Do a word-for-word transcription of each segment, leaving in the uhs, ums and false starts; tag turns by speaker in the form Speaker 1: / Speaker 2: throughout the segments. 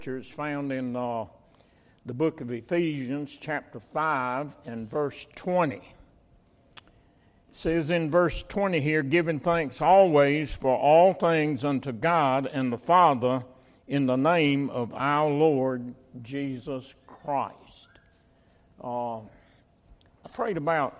Speaker 1: Is found in uh, the book of Ephesians, chapter five, and verse twenty. It says in verse twenty here, giving thanks always for all things unto God and the Father in the name of our Lord Jesus Christ. Uh, I prayed about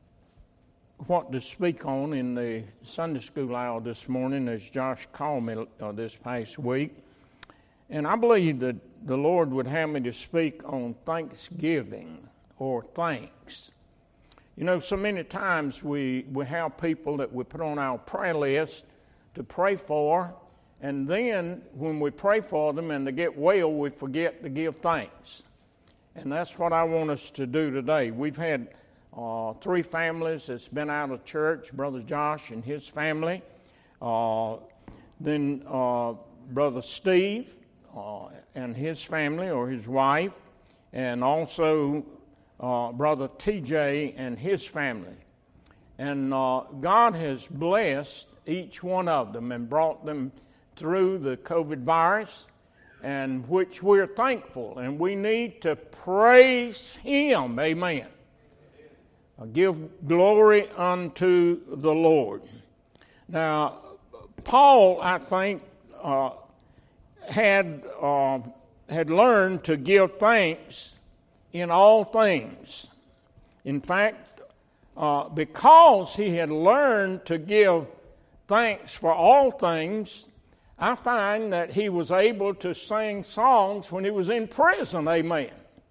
Speaker 1: what to speak on in the Sunday school hour this morning as Josh called me uh, this past week. And I believe that the Lord would have me to speak on thanksgiving or thanks. You know, so many times we, we have people that we put on our prayer list to pray for, and then when we pray for them and they get well, we forget to give thanks. And that's what I want us to do today. We've had uh, three families that's been out of church, Brother Josh and his family, uh, then uh, Brother Steve, Uh, and his family or his wife, and also uh, Brother T J and his family. And uh, God has blessed each one of them and brought them through the COVID virus, and which we're thankful, and we need to praise Him. Amen. Uh, give glory unto the Lord. Now, Paul, I think, uh, had uh, had learned to give thanks in all things. In fact, uh, because he had learned to give thanks for all things, I find that he was able to sing songs when he was in prison. Amen.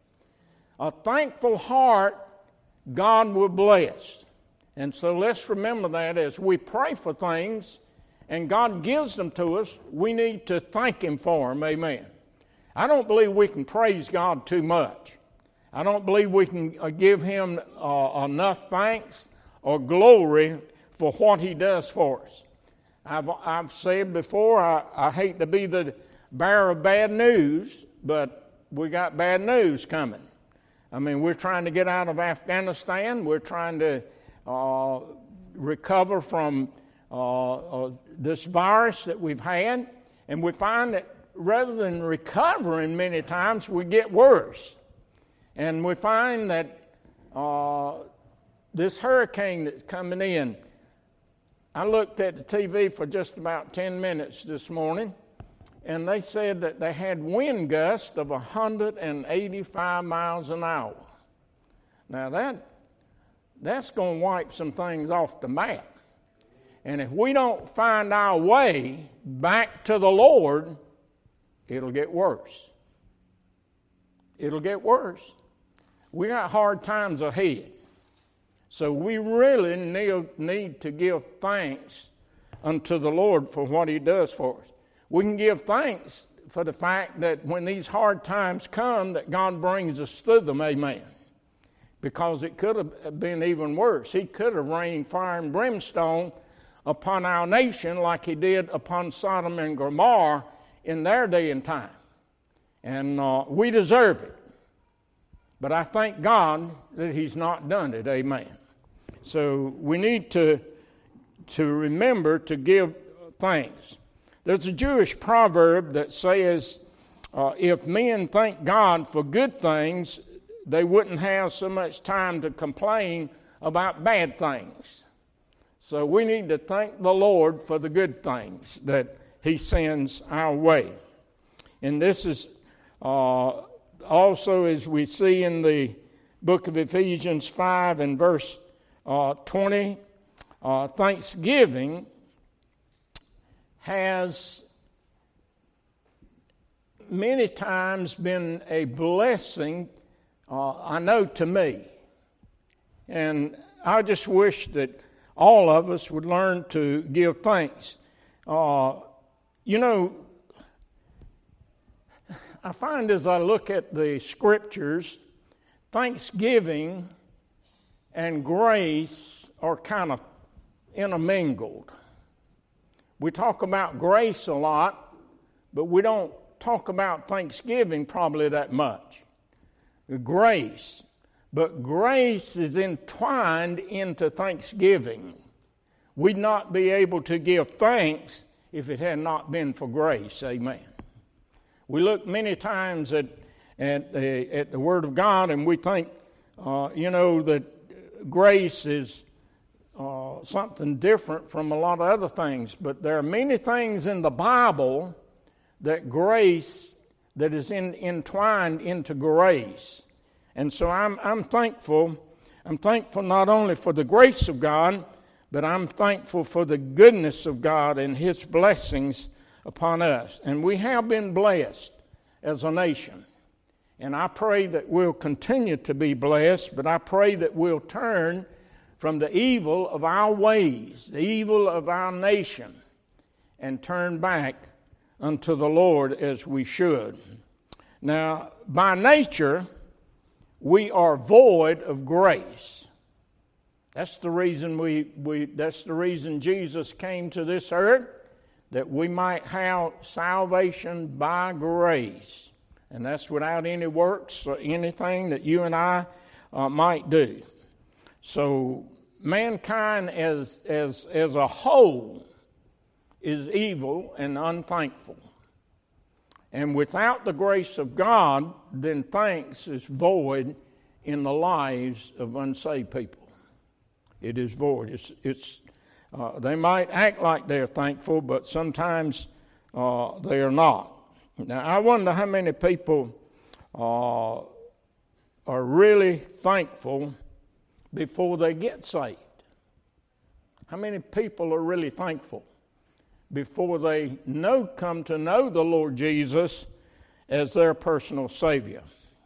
Speaker 1: A thankful heart God will bless. And so let's remember that as we pray for things and God gives them to us, we need to thank Him for them. Amen. I don't believe we can praise God too much. I don't believe we can give Him uh, enough thanks or glory for what He does for us. I've, I've said before, I, I hate to be the bearer of bad news, but we got bad news coming. I mean, we're trying to get out of Afghanistan. We're trying to uh, recover from Uh, uh, this virus that we've had, and we find that rather than recovering many times, we get worse. And we find that uh, this hurricane that's coming in, I looked at the T V for just about ten minutes this morning, and they said that they had wind gusts of one hundred eighty-five miles an hour. Now that that's going to wipe some things off the map. And if we don't find our way back to the Lord, it'll get worse. It'll get worse. We got hard times ahead. So we really need, need to give thanks unto the Lord for what He does for us. We can give thanks for the fact that when these hard times come, that God brings us through them, amen. Because it could have been even worse. He could have rained fire and brimstone upon our nation like He did upon Sodom and Gomorrah in their day and time. And uh, we deserve it. But I thank God that He's not done it. Amen. So we need to, to remember to give thanks. There's a Jewish proverb that says, uh, if men thank God for good things, they wouldn't have so much time to complain about bad things. So we need to thank the Lord for the good things that He sends our way. And this is uh, also, as we see in the book of Ephesians five and verse uh, twenty, uh, thanksgiving has many times been a blessing, uh, I know, to me. And I just wish that all of us would learn to give thanks. Uh, you know, I find as I look at the Scriptures, thanksgiving and grace are kind of intermingled. We talk about grace a lot, but we don't talk about thanksgiving probably that much. Grace. But grace is entwined into thanksgiving. We'd not be able to give thanks if it had not been for grace. Amen. We look many times at at, uh, at the Word of God, and we think, uh, you know, that grace is uh, something different from a lot of other things. But there are many things in the Bible that grace, that is in, entwined into grace. And so I'm I'm thankful. I'm thankful not only for the grace of God, but I'm thankful for the goodness of God and His blessings upon us. And we have been blessed as a nation. And I pray that we'll continue to be blessed, but I pray that we'll turn from the evil of our ways, the evil of our nation, and turn back unto the Lord as we should. Now, by nature, we are void of grace. That's the reason we, we that's the reason Jesus came to this earth, that we might have salvation by grace. And that's without any works or anything that you and I uh, might do. So mankind as, as, as a whole is evil and unthankful. And without the grace of God, then thanks is void in the lives of unsaved people. It is void. It's, it's, uh, they might act like they're thankful, but sometimes uh, they are not. Now, I wonder how many people uh, are really thankful before they get saved. How many people are really thankful before they know, come to know the Lord Jesus as their personal Savior?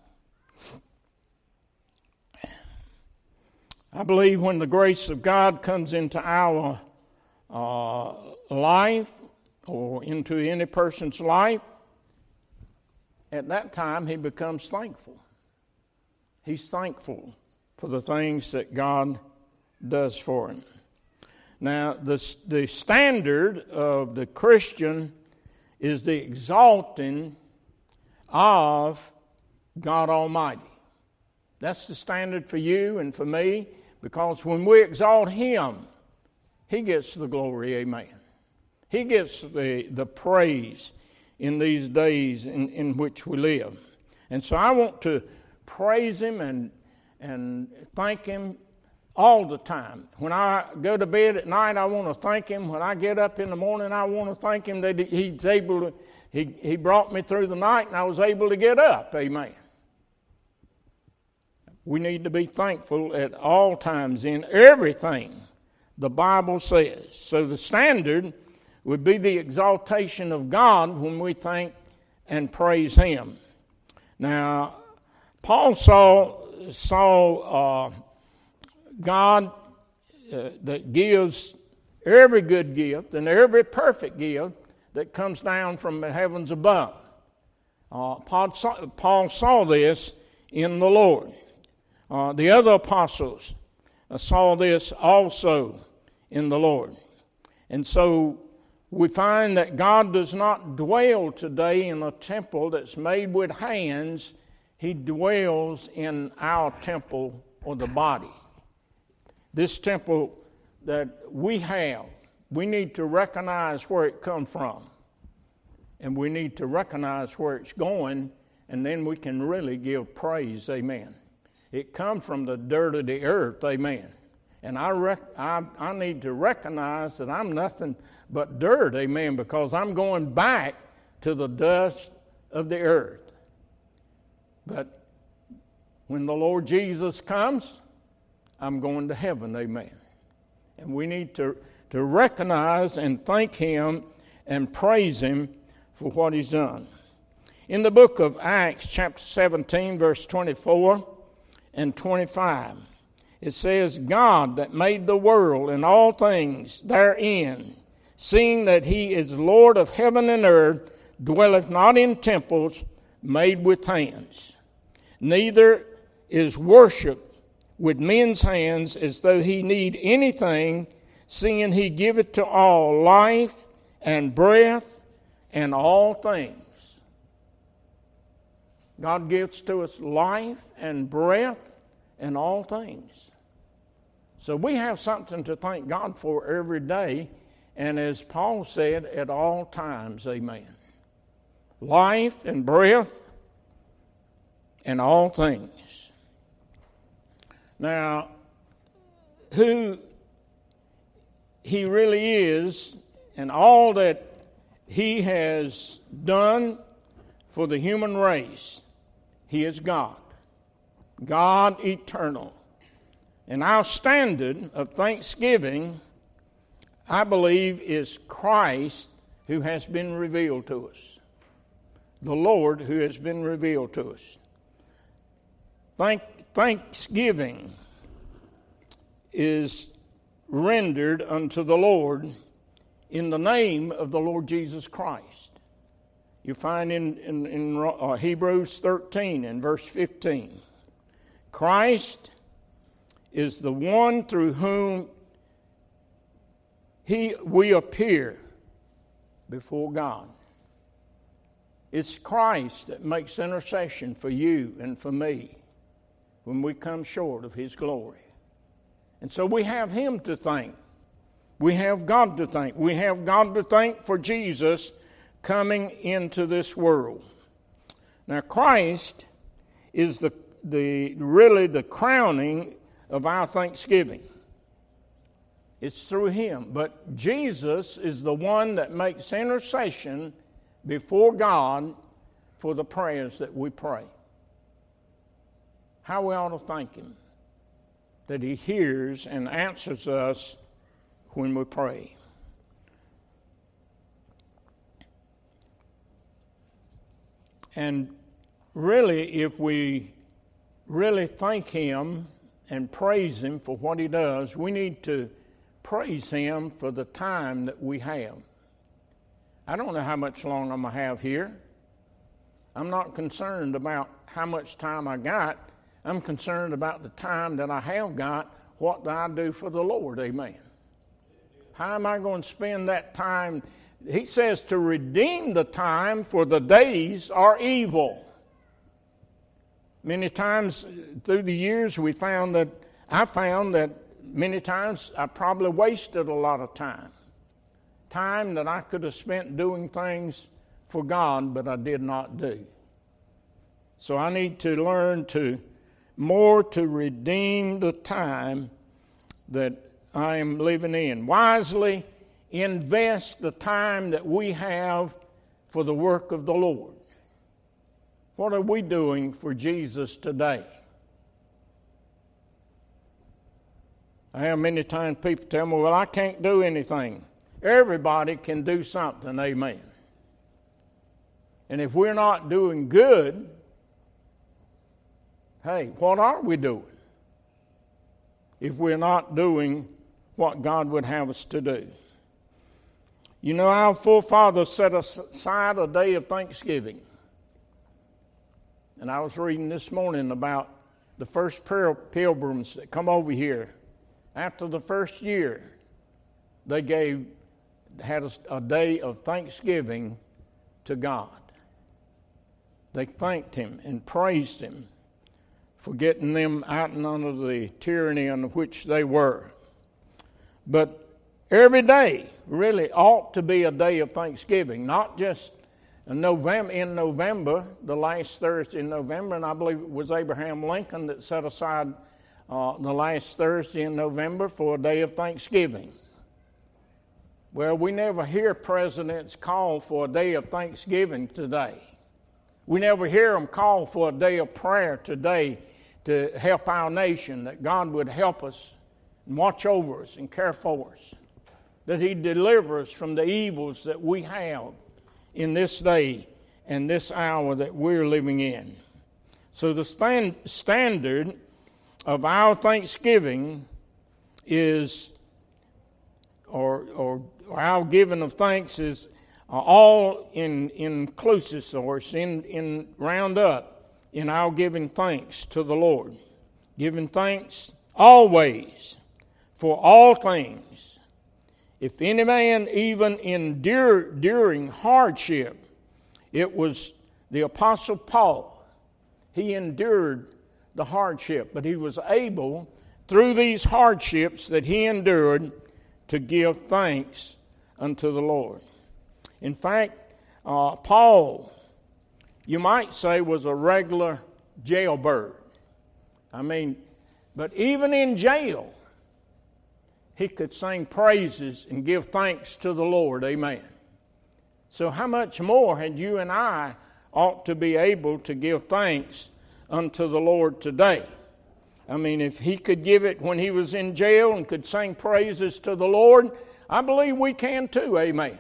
Speaker 1: I believe when the grace of God comes into our uh, life or into any person's life, at that time, he becomes thankful. He's thankful for the things that God does for him. Now, the, the standard of the Christian is the exalting of God Almighty. That's the standard for you and for me, because when we exalt Him, He gets the glory, amen. He gets the, the praise in these days in, in which we live. And so I want to praise Him and, and thank Him all the time. When I go to bed at night, I want to thank Him. When I get up in the morning, I want to thank Him that He's able to, He, he brought me through the night and I was able to get up, amen. We need to be thankful at all times in everything the Bible says. So the standard would be the exaltation of God when we thank and praise Him. Now, Paul saw, saw uh, God uh, that gives every good gift and every perfect gift that comes down from the heavens above. Uh, Paul, saw, Paul saw this in the Lord. Uh, the other apostles uh, saw this also in the Lord. And so we find that God does not dwell today in a temple that's made with hands. He dwells in our temple or the body. This temple that we have, we need to recognize where it comes from. And we need to recognize where it's going, and then we can really give praise, amen. It comes from the dirt of the earth, amen. And I, rec- I I need to recognize that I'm nothing but dirt, amen, because I'm going back to the dust of the earth. But when the Lord Jesus comes, I'm going to heaven, amen. And we need to, to recognize and thank Him and praise Him for what He's done. In the book of Acts, chapter seventeen, verse twenty-four and twenty-five, it says, God that made the world and all things therein, seeing that He is Lord of heaven and earth, dwelleth not in temples made with hands, neither is worship with men's hands as though He need anything, seeing He giveth to all life and breath and all things. God gives to us life and breath and all things. So we have something to thank God for every day, and as Paul said, at all times, amen. life and breath and all things. Now, who he really is and all that he has done for the human race, he is God. God eternal. And our standard of thanksgiving, I believe, is Christ who has been revealed to us. The Lord who has been revealed to us. Thank, thanksgiving is rendered unto the Lord in the name of the Lord Jesus Christ. You find in, in, in uh, Hebrews thirteen and verse fifteen. Christ is the one through whom he, we appear before God. It's Christ that makes intercession for you and for me when we come short of his glory. And so we have him to thank. We have God to thank. We have God to thank for Jesus coming into this world. Now Christ is the, the really the crowning of our thanksgiving. It's through him. But Jesus is the one that makes intercession before God for the prayers that we pray. How we ought to thank him that he hears and answers us when we pray. And really, if we really thank him and praise him for what he does, we need to praise him for the time that we have. I don't know how much longer I'm going to have here. I'm not concerned about how much time I got. I'm concerned about the time that I have got. What do I do for the Lord? Amen. How am I going to spend that time? He says to redeem the time, for the days are evil. Many times through the years we found that, I found that many times I probably wasted a lot of time. Time that I could have spent doing things for God, but I did not do. So I need to learn to more to redeem the time that I am living in. Wisely invest the time that we have for the work of the Lord. What are we doing for Jesus today? I have many times people tell me, well, I can't do anything. Everybody can do something, amen. And if we're not doing good, hey, what are we doing? If we're not doing what God would have us to do. You know, our forefathers set aside a day of thanksgiving. And I was reading this morning about the first pilgrims that come over here. After the first year, they gave had a, a day of thanksgiving to God. They thanked him and praised him for getting them out and under the tyranny under which they were. But every day really ought to be a day of thanksgiving, not just in November, in November, the last Thursday in November, and I believe it was Abraham Lincoln that set aside uh, the last Thursday in November for a day of thanksgiving. Well, we never hear presidents call for a day of thanksgiving today. We never hear them call for a day of prayer today to help our nation, that God would help us and watch over us and care for us, that he'd deliver us from the evils that we have in this day and this hour that we're living in. So the stand, standard of our thanksgiving is, or, or our giving of thanks is uh, all in inclusive, or it's in, in round up in our giving thanks to the Lord. Giving thanks always for all things. If any man even endure during hardship, it was the Apostle Paul. He endured the hardship, but he was able, through these hardships that he endured, to give thanks unto the Lord. In fact, uh, Paul you might say, was a regular jailbird. I mean, but even in jail, he could sing praises and give thanks to the Lord. Amen. So how much more had you and I ought to be able to give thanks unto the Lord today? I mean, if he could give it when he was in jail and could sing praises to the Lord, I believe we can too. Amen.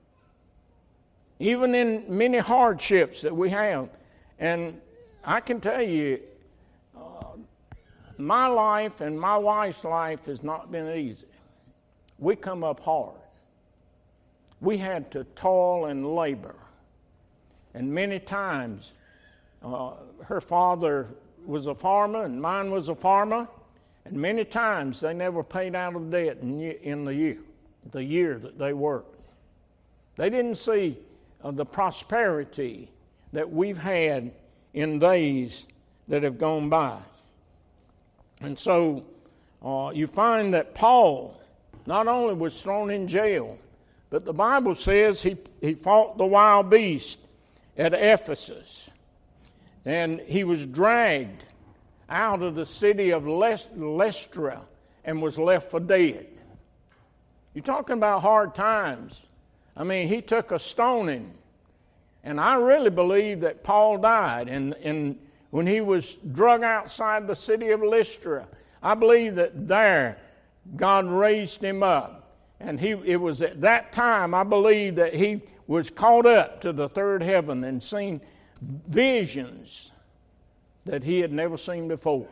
Speaker 1: Even in many hardships that we have. And I can tell you, uh, my life and my wife's life has not been easy. We come up hard. We had to toil and labor. And many times, uh, her father was a farmer and mine was a farmer. And many times they never paid out of debt in, in the year, the year that they worked. They didn't see uh, the prosperity that we've had in days that have gone by. And so uh, you find that Paul not only was thrown in jail, but the Bible says he, he fought the wild beast at Ephesus. And he was dragged out of the city of Lystra and was left for dead. You're talking about hard times. I mean, he took a stoning. And I really believe that Paul died. And, and when he was drug outside the city of Lystra, I believe that there God raised him up. And he, it was at that time, I believe, that he was caught up to the third heaven and seen visions that he had never seen before.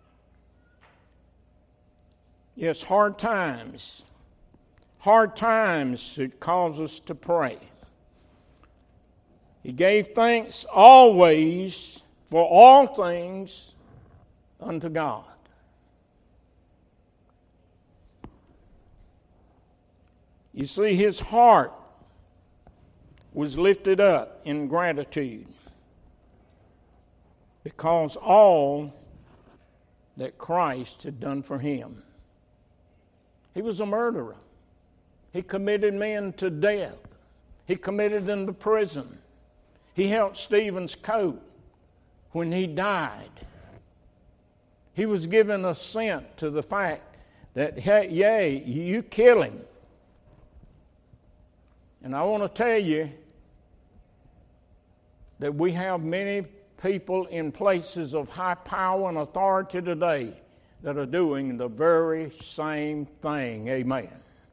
Speaker 1: Yes, hard times. Hard times should cause us to pray. He gave thanks always for all things unto God. You see, his heart was lifted up in gratitude because all that Christ had done for him. He was a murderer. He committed men to death. He committed them to prison. He held Stephen's coat when he died. He was given assent to the fact that, hey, yea, you kill him. And I want to tell you that we have many people in places of high power and authority today that are doing the very same thing. Amen.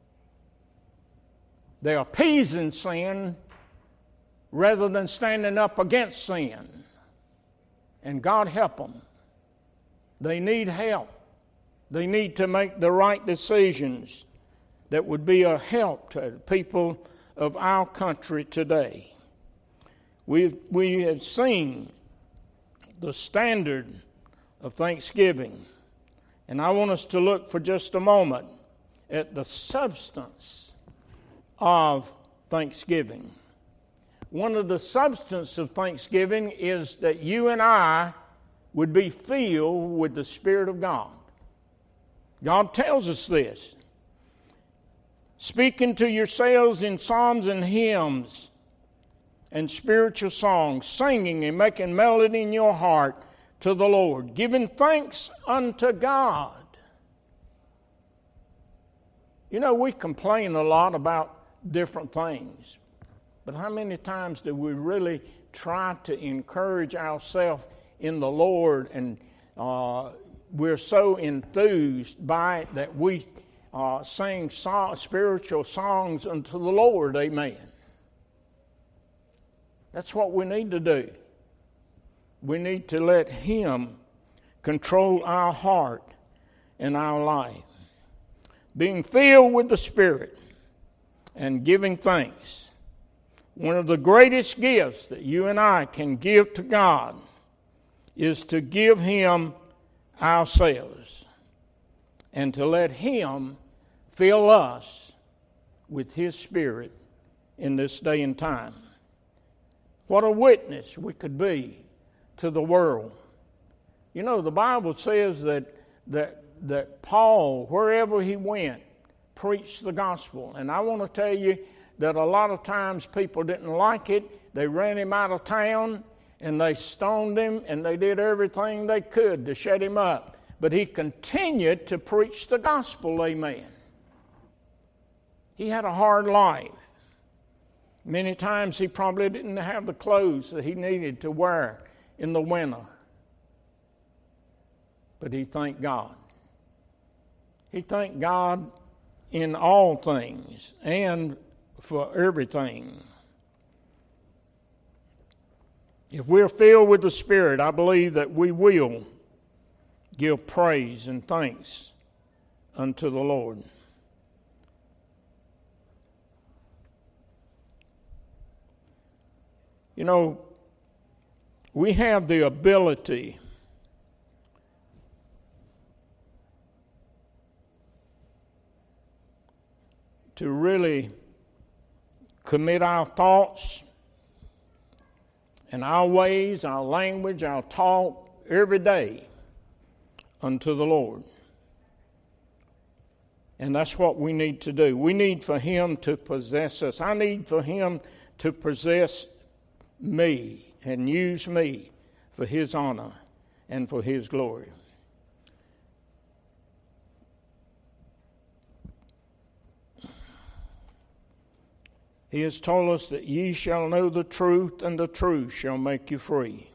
Speaker 1: They're appeasing sin rather than standing up against sin. And God help them. They need help. They need to make the right decisions that would be a help to people of our country today. We we have seen the standard of thanksgiving. And I want us to look for just a moment at the substance of thanksgiving. One of the substance of thanksgiving is that you and I would be filled with the Spirit of God. God tells us this. Speaking to yourselves in psalms and hymns and spiritual songs, singing and making melody in your heart to the Lord, giving thanks unto God. You know, we complain a lot about different things, but how many times do we really try to encourage ourselves in the Lord, and uh, we're so enthused by it that we uh, sing so- spiritual songs unto the Lord? Amen. That's what we need to do. We need to let Him control our heart and our life. Being filled with the Spirit and giving thanks. One of the greatest gifts that you and I can give to God is to give Him ourselves and to let Him fill us with His Spirit in this day and time. What a witness we could be to the world. You know, the Bible says that that that Paul, wherever he went, preached the gospel. And I want to tell you that a lot of times people didn't like it. They ran him out of town. and they stoned him, and they did everything they could to shut him up. But he continued to preach the gospel, amen. He had a hard life. Many times he probably didn't have the clothes that he needed to wear in the winter. But he thanked God. He thanked God in all things and for everything. If we're filled with the Spirit, I believe that we will give praise and thanks unto the Lord. You know, we have the ability to really commit our thoughts and our ways, our language, our talk every day unto the Lord. And that's what we need to do. We need for Him to possess us. I need for Him to possess me and use me for His honor and for His glory. He has told us that ye shall know the truth, and the truth shall make you free.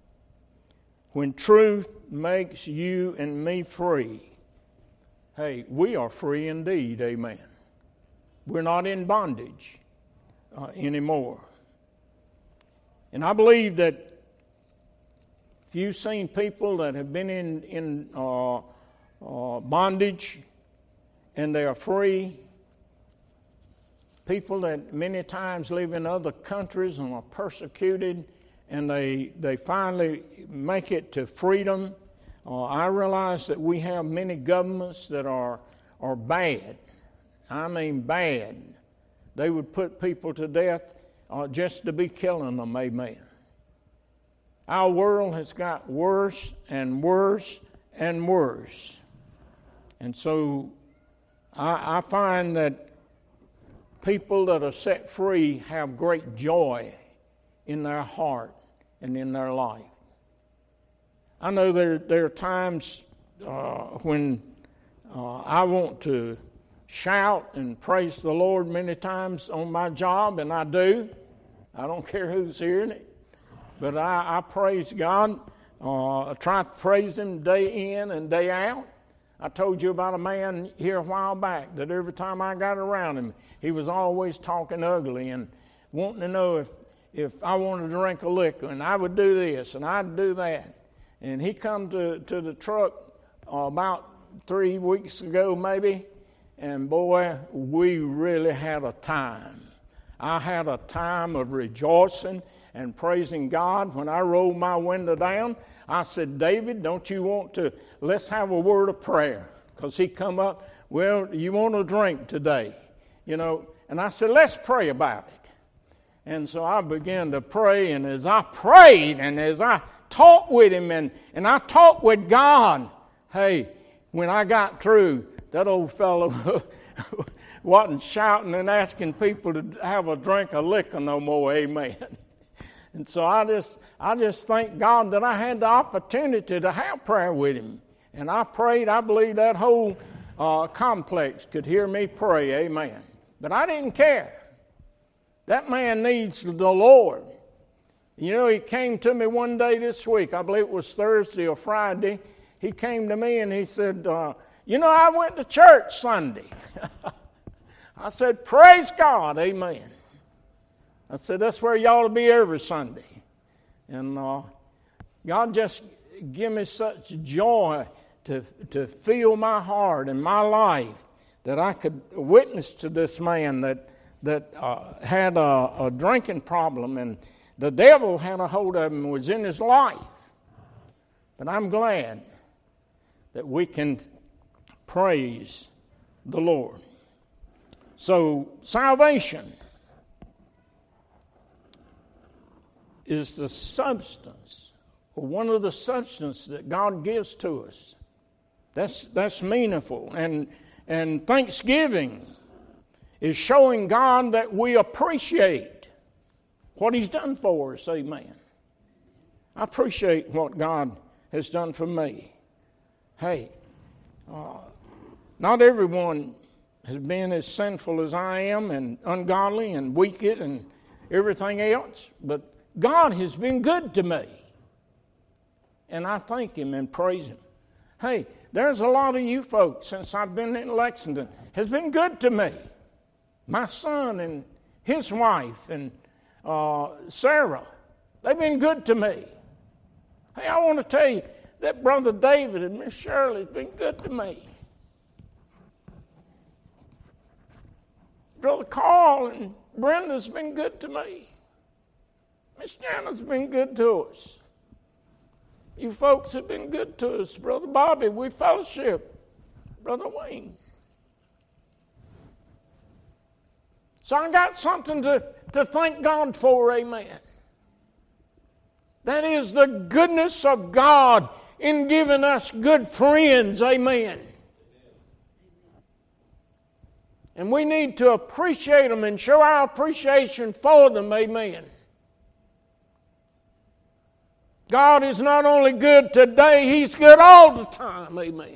Speaker 1: When truth makes you and me free, hey, we are free indeed, amen. We're not in bondage uh, anymore. And I believe that if you've seen people that have been in, in uh, uh, bondage and they are free, people that many times live in other countries and are persecuted, and they they finally make it to freedom. Uh, I realize that we have many governments that are are bad. I mean bad. They would put people to death uh, just to be killing them, amen. Our world has got worse and worse and worse. And so I, I find that people that are set free have great joy in their heart and in their life. I know there, there are times uh, when uh, I want to shout and praise the Lord many times on my job, and I do. I don't care who's hearing it. But I, I praise God. Uh, I try to praise Him day in and day out. I told you about a man here a while back that every time I got around him, he was always talking ugly and wanting to know if, if I wanted to drink a liquor, and I would do this and I'd do that. And he come to, to the truck uh, about three weeks ago maybe, and boy, we really had a time. I had a time of rejoicing and praising God. When I rolled my window down, I said, David, don't you want to, let's have a word of prayer. Because he come up, well, you want a drink today? You know, and I said, let's pray about it. And so I began to pray, and as I prayed, and as I talked with him, and, and I talked with God, hey, when I got through, that old fellow wasn't shouting and asking people to have a drink of liquor no more, amen. And so I just I just thank God that I had the opportunity to have prayer with him. And I prayed. I believe that whole uh, complex could hear me pray, amen. But I didn't care. That man needs the Lord. You know, he came to me one day this week. I believe it was Thursday or Friday. He came to me and he said, uh, you know, I went to church Sunday. I said, praise God, amen. I said, that's where you ought to be every Sunday. And uh, God just give me such joy to, to fill my heart and my life that I could witness to this man that, that uh, had a, a drinking problem, and the devil had a hold of him and was in his life. But I'm glad that we can praise the Lord. So salvation is the substance, or one of the substances that God gives to us. That's that's meaningful. And and thanksgiving is showing God that we appreciate what He's done for us, amen. I appreciate what God has done for me. Hey, uh, not everyone has been as sinful as I am and ungodly and wicked and everything else, but God has been good to me. And I thank Him and praise Him. Hey, there's a lot of you folks since I've been in Lexington has been good to me. My son and his wife and uh, Sarah, they've been good to me. Hey, I want to tell you that Brother David and Miss Shirley has been good to me. Brother Carl and Brenda's been good to me. Miss Jana's been good to us. You folks have been good to us. Brother Bobby, we fellowship. Brother Wayne. So I got something to, to thank God for, amen. That is the goodness of God in giving us good friends, amen. And we need to appreciate them and show our appreciation for them, amen. God is not only good today, He's good all the time, amen.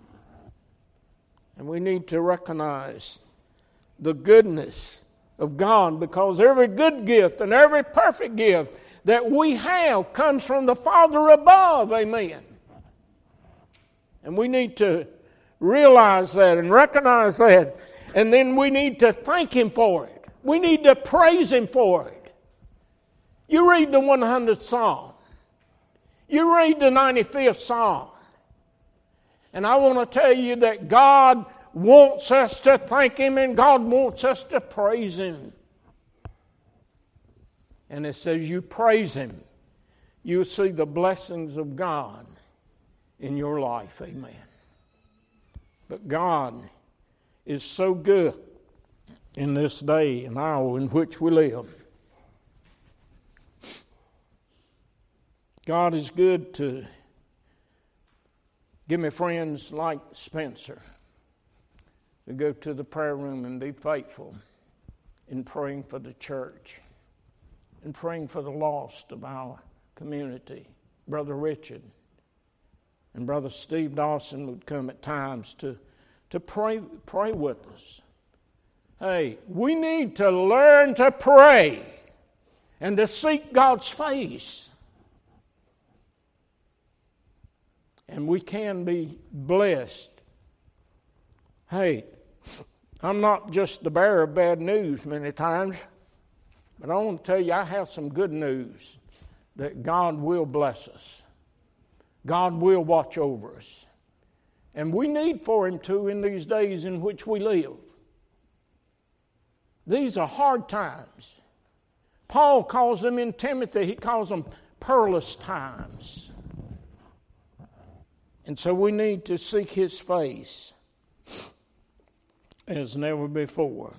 Speaker 1: And we need to recognize the goodness of God, because every good gift and every perfect gift that we have comes from the Father above, amen. And we need to realize that and recognize that. And then we need to thank Him for it. We need to praise Him for it. You read the one hundredth Psalm. You read the ninety-fifth Psalm. And I want to tell you that God wants us to thank Him and God wants us to praise Him. And it says you praise Him, you'll see the blessings of God in your life, amen. But God is so good in this day and hour in which we live. God is good to give me friends like Spencer to go to the prayer room and be faithful in praying for the church and praying for the lost of our community. Brother Richard and Brother Steve Dawson would come at times to, to pray, pray with us. Hey, we need to learn to pray and to seek God's face. And we can be blessed. Hey, I'm not just the bearer of bad news many times, but I want to tell you I have some good news that God will bless us. God will watch over us. And we need for Him to in these days in which we live. These are hard times. Paul calls them in Timothy, he calls them perilous times. And so we need to seek His face as never before.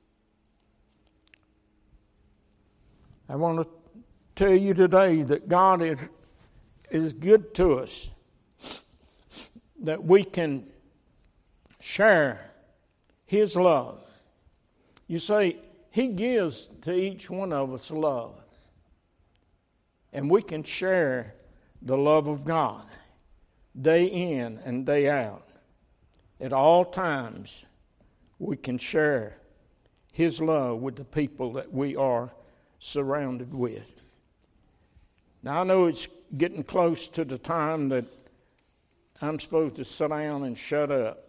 Speaker 1: I want to tell you today that God is, is good to us, that we can share His love. You say, He gives to each one of us love. And we can share the love of God day in and day out. At all times, we can share His love with the people that we are surrounded with. Now, I know it's getting close to the time that I'm supposed to sit down and shut up.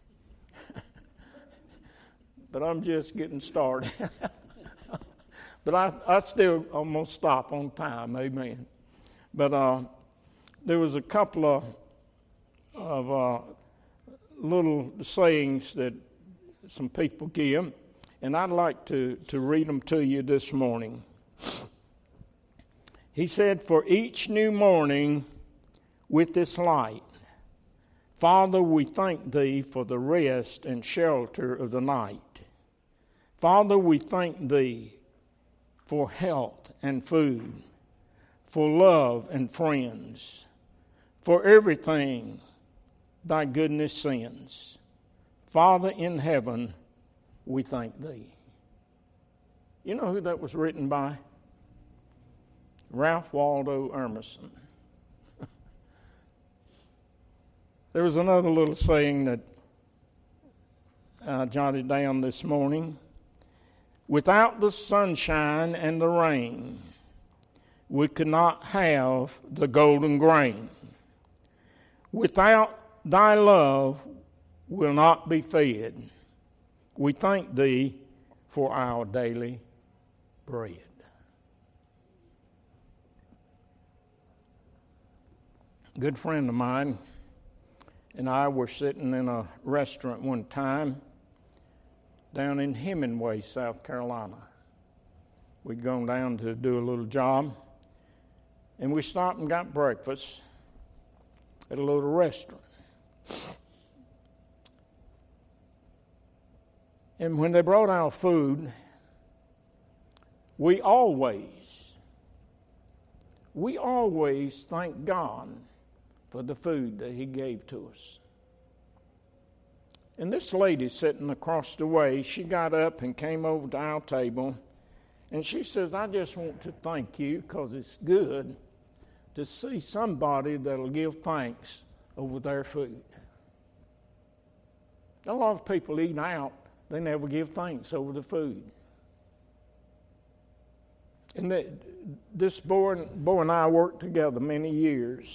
Speaker 1: But I'm just getting started. But I, I still, I'm going to stop on time, amen. But uh, there was a couple of, of uh, little sayings that some people give, and I'd like to, to read them to you this morning. He said, for each new morning with this light, Father, we thank Thee for the rest and shelter of the night. Father, we thank Thee for health and food, for love and friends, for everything Thy goodness sends. Father in heaven, we thank Thee. You know who that was written by? Ralph Waldo Emerson. There was another little saying that I jotted down this morning. Without the sunshine and the rain, we could not have the golden grain. Without thy love, we'll not be fed. We thank thee for our daily bread. A good friend of mine and I were sitting in a restaurant one time down in Hemingway, South Carolina. We'd gone down to do a little job, and we stopped and got breakfast at a little restaurant. And when they brought our food, we always, we always thank God for the food that He gave to us. And this lady sitting across the way, she got up and came over to our table, and she says, I just want to thank you because it's good to see somebody that'll give thanks over their food. A lot of people eat out, they never give thanks over the food. And the, this boy, boy and I worked together many years.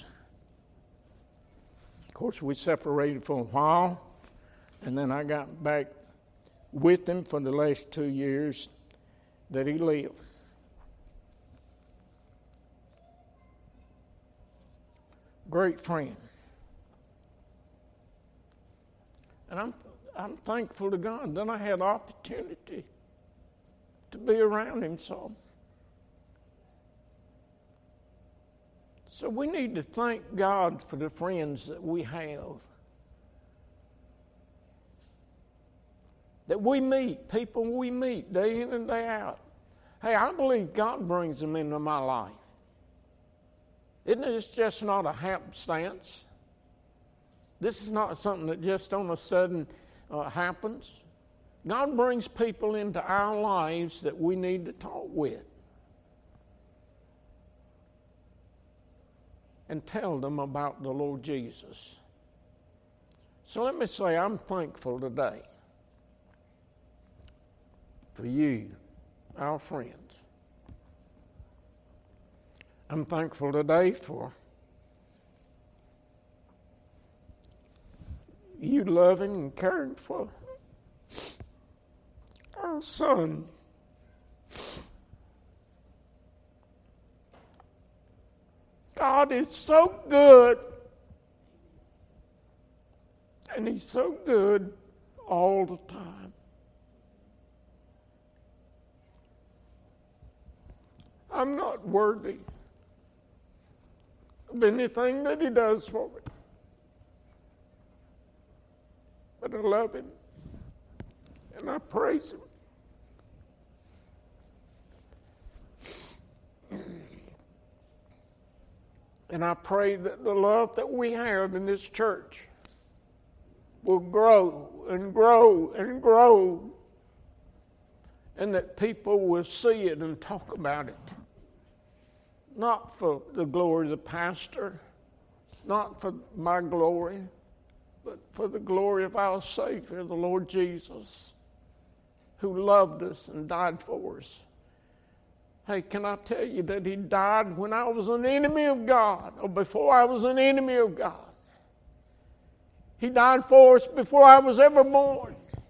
Speaker 1: Of course, we separated for a while, and then I got back with him for the last two years that he lived. Great friend. And I'm I'm thankful to God that I had opportunity to be around him some. So we need to thank God for the friends that we have. That we meet, people we meet day in and day out. Hey, I believe God brings them into my life. Isn't it just not a happenstance? This is not something that just on a sudden uh, happens. God brings people into our lives that we need to talk with and tell them about the Lord Jesus. So let me say, I'm thankful today for you, our friends. I'm thankful today for you loving and caring for our son. God is so good, and He's so good all the time. I'm not worthy of anything that He does for me. But I love Him, and I praise Him. And I pray that the love that we have in this church will grow and grow and grow, and that people will see it and talk about it. Not for the glory of the pastor, not for my glory, but for the glory of our Savior, the Lord Jesus, who loved us and died for us. Hey, can I tell you that He died when I was an enemy of God, or before I was an enemy of God? He died for us before I was ever born.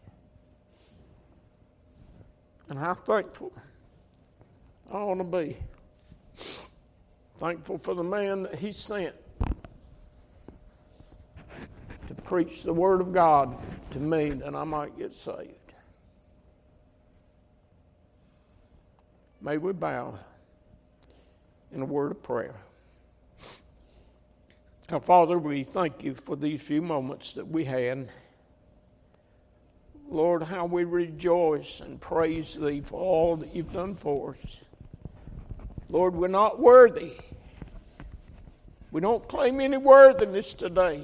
Speaker 1: And how thankful I want to be. Thankful for the man that He sent to preach the Word of God to me that I might get saved. May we bow in a word of prayer. Now, Father, we thank You for these few moments that we had. Lord, how we rejoice and praise Thee for all that You've done for us. Lord, we're not worthy. We don't claim any worthiness today.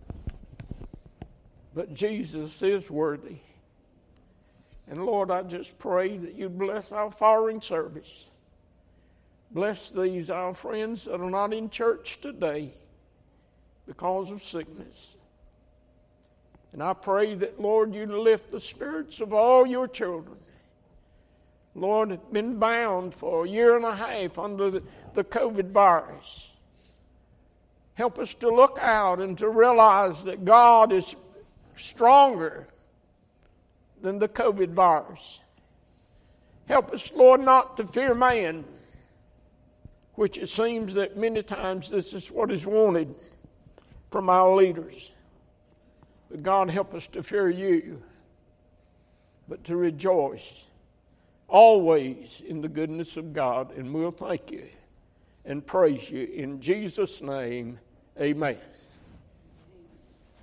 Speaker 1: But Jesus is worthy. And Lord, I just pray that You bless our following service. Bless these, our friends that are not in church today because of sickness. And I pray that, Lord, you lift the spirits of all your children. Lord, have been bound for a year and a half under the, the COVID virus. Help us to look out and to realize that God is stronger than the COVID virus. Help us, Lord, not to fear man, which it seems that many times this is what is wanted from our leaders. But God, help us to fear you, but to rejoice always in the goodness of God. And we'll thank you and praise you in Jesus' name. Amen.